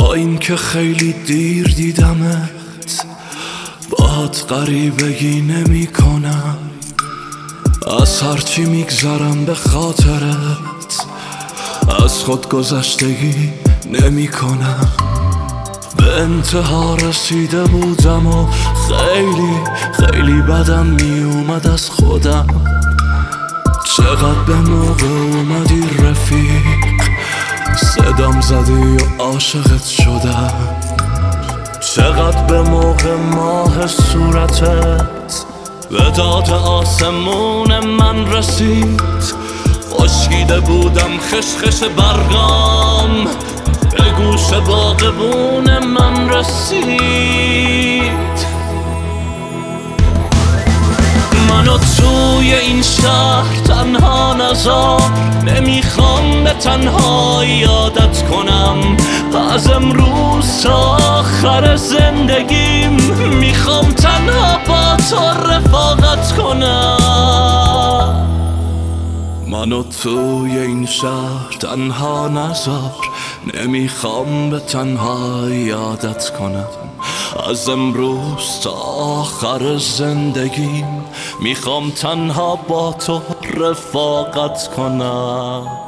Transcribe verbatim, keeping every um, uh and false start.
با اینکه خیلی دیر دیدمت، باهات غریبگی نمی کنم. از هرچی میگذرم به خاطرت، از خود گذشتگی نمی کنم. به انتها رسیده بودم و خیلی خیلی بدم می اومد از خودم. چقدر به موقع اومدی رفیق، صدام زدی و عاشقت شدم. چقدر به موقع ماه صورتت به داد آسمون من رسید. خشکیده بودم خشخش برگام، به گوش باغبون من رسید. منو توی این شهر تنها نذار، نمیخوام به تنهایی عادت کنم. از امروز تا آخر زندگیم میخوام تنها با تو رفاقت کنم. منو توی این شهر تنها نذار، نمیخوام به تنهایی عادت کنم. از امروز تا آخر زندگیم میخوام تنها با تو رفاقت کنم.